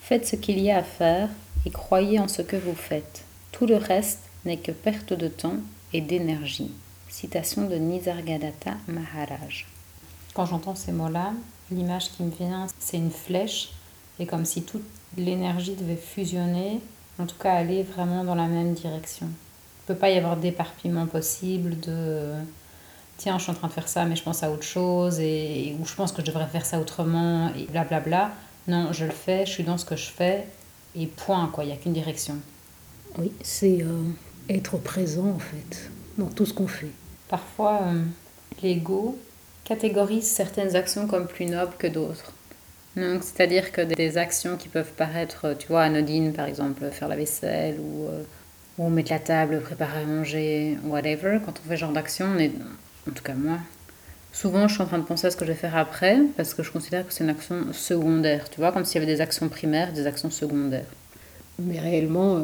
Faites ce qu'il y a à faire et croyez en ce que vous faites. Tout le reste n'est que perte de temps et d'énergie. Citation de Nisargadatta Maharaj. Quand j'entends ces mots-là, l'image qui me vient, c'est une flèche, et comme si toute l'énergie devait fusionner, en tout cas aller vraiment dans la même direction. Il ne peut pas y avoir d'éparpillement possible de tiens, je suis en train de faire ça, mais je pense à autre chose, ou je pense que je devrais faire ça autrement, et blablabla. Non, je le fais, je suis dans ce que je fais, et point, quoi, il n'y a qu'une direction. Oui, c'est être présent en fait, dans tout ce qu'on fait. Parfois, l'ego catégorise certaines actions comme plus nobles que d'autres. Donc, c'est-à-dire que des actions qui peuvent paraître, tu vois, anodines, par exemple, faire la vaisselle ou mettre la table, préparer à manger, whatever, quand on fait ce genre d'action, on est, en tout cas moi, souvent je suis en train de penser à ce que je vais faire après parce que je considère que c'est une action secondaire, tu vois, comme s'il y avait des actions primaires, des actions secondaires. Mais réellement,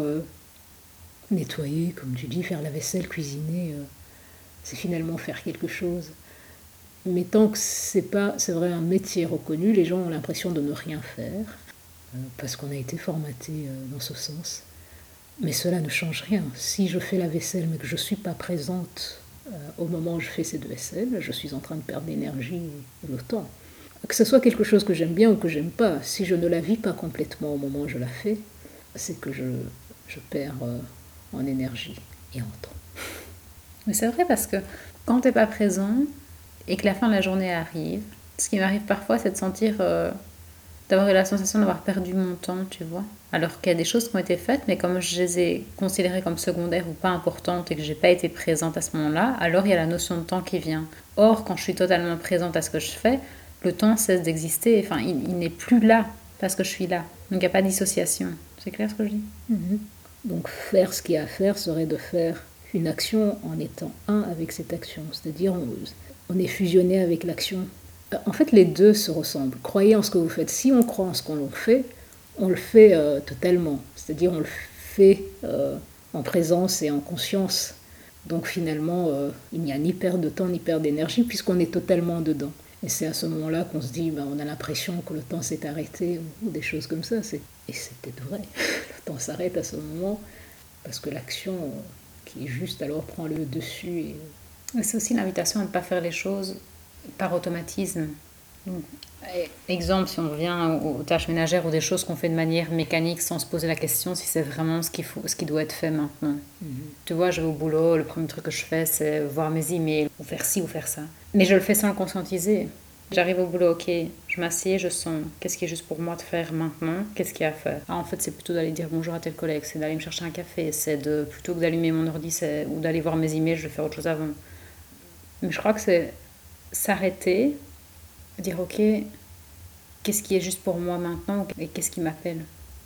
nettoyer, comme tu dis, faire la vaisselle, cuisiner, c'est finalement faire quelque chose. Mais tant que c'est vrai un métier reconnu, les gens ont l'impression de ne rien faire, parce qu'on a été formaté dans ce sens. Mais cela ne change rien. Si je fais la vaisselle mais que je ne suis pas présente au moment où je fais cette vaisselle, je suis en train de perdre l'énergie et le temps. Que ce soit quelque chose que j'aime bien ou que j'aime pas, si je ne la vis pas complètement au moment où je la fais, c'est que je perds en énergie et en temps. Mais c'est vrai parce que quand t'es pas présent et que la fin de la journée arrive, ce qui m'arrive parfois, c'est de sentir, d'avoir eu la sensation d'avoir perdu mon temps, tu vois. Alors qu'il y a des choses qui ont été faites, mais comme je les ai considérées comme secondaires ou pas importantes et que j'ai pas été présente à ce moment-là, alors il y a la notion de temps qui vient. Or, quand je suis totalement présente à ce que je fais, le temps cesse d'exister. Enfin, il n'est plus là parce que je suis là. Donc il n'y a pas de dissociation. C'est clair ce que je dis? Donc faire ce qu'il y a à faire serait de faire une action en étant un avec cette action. C'est-à-dire on est fusionné avec l'action. En fait, les deux se ressemblent. Croyez en ce que vous faites. Si on croit en ce qu'on fait, on le fait totalement. C'est-à-dire on le fait en présence et en conscience. Donc finalement, il n'y a ni perte de temps ni perte d'énergie puisqu'on est totalement dedans. Et c'est à ce moment-là qu'on se dit, on a l'impression que le temps s'est arrêté ou des choses comme ça. Et c'était vrai. Le temps s'arrête à ce moment parce que l'action qui est juste alors prend le dessus. Et c'est aussi l'invitation à ne pas faire les choses par automatisme. Donc, exemple, si on revient aux tâches ménagères ou des choses qu'on fait de manière mécanique sans se poser la question si c'est vraiment ce qui doit être fait maintenant. Tu vois, je vais au boulot, le premier truc que je fais, c'est voir mes emails, ou faire ci ou faire ça. Mais je le fais sans le conscientiser. J'arrive au boulot, ok, je m'assieds, je sens qu'est-ce qui est juste pour moi de faire maintenant, qu'est-ce qu'il y a à faire. Ah, en fait, c'est plutôt d'aller dire bonjour à tel collègue, c'est d'aller me chercher un café, c'est plutôt que d'allumer mon ordi ou d'aller voir mes emails, je vais faire autre chose avant. Mais je crois que c'est s'arrêter, dire ok, qu'est-ce qui est juste pour moi maintenant et qu'est-ce qui m'appelle.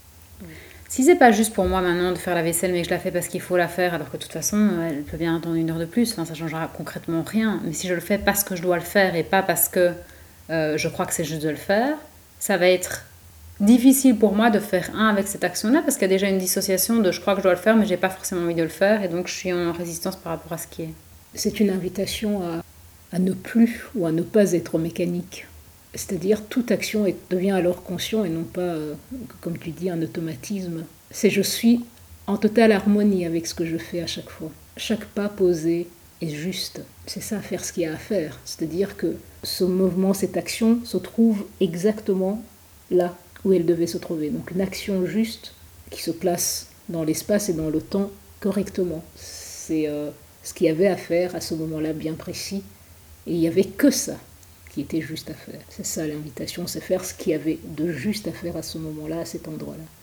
Si c'est pas juste pour moi maintenant de faire la vaisselle mais que je la fais parce qu'il faut la faire alors que de toute façon elle peut bien attendre 1 heure de plus, enfin, ça changera concrètement rien. Mais si je le fais parce que je dois le faire et pas parce que je crois que c'est juste de le faire, ça va être difficile pour moi de faire un avec cette action-là parce qu'il y a déjà une dissociation de je crois que je dois le faire mais j'ai pas forcément envie de le faire et donc je suis en résistance par rapport à ce qui est. C'est une invitation à ne plus ou à ne pas être mécanique. C'est-à-dire toute action devient alors conscient et non pas, comme tu dis, un automatisme. C'est je suis en totale harmonie avec ce que je fais à chaque fois. Chaque pas posé est juste. C'est ça, faire ce qu'il y a à faire. C'est-à-dire que ce mouvement, cette action se trouve exactement là où elle devait se trouver. Donc une action juste qui se place dans l'espace et dans le temps correctement. C'est ce qu'il y avait à faire à ce moment-là bien précis. Et il n'y avait que ça qui était juste à faire. C'est ça l'invitation, c'est faire ce qu'il y avait de juste à faire à ce moment-là, à cet endroit-là.